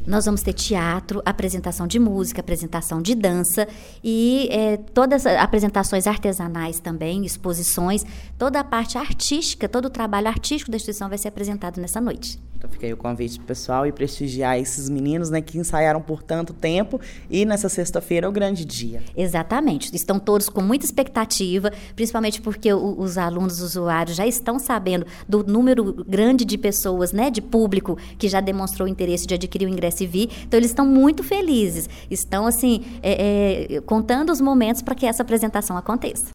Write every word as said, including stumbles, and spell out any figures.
Nós vamos ter teatro, apresentação de música, apresentação de dança e é, todas as apresentações artesanais também, exposições, toda a parte artística, todo o trabalho artístico da instituição vai ser apresentado nessa noite. Então fica aí o convite pro pessoal e prestigiar esses meninos, né, que ensaiaram por tanto tempo e nessa sexta-feira é o grande dia. Exatamente, estão todos com muita expectativa, principalmente porque o, os alunos, os usuários já estão sabendo do número grande de pessoas, né, de público que já demonstrou interesse de adquirir o ingresso e vir, então eles estão muito felizes, estão assim, é, é, contando os momentos para que essa apresentação aconteça.